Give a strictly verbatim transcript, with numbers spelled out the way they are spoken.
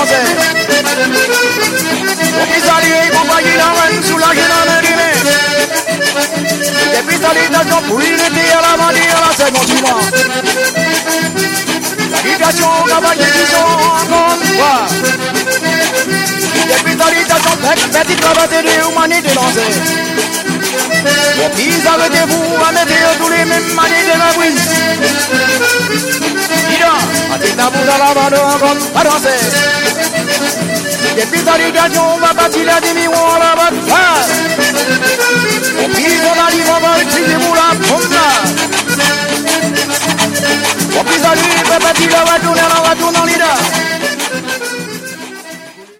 danser. Au pistolier, compagnie la reine, soulagé dans le dîner. Des pistoliers d'action pour l'unité à la bandit à la seconde suivante. L'habitation, campagne qui sont encore une fois. Des pistoliers d'action, petit cravate de humanité dansée. Et puis arrêtez-vous à mettre tous les mêmes manies de la brise. Dis-donc, à tes tabous dans la bande encore à danser. Depuis ta ligation, on va partir la demi-mois la bataille. Et puis on arrive, on va utiliser pour la promenade. Et puis ça lui, on va partir, on va tourner, on va tourner en leader.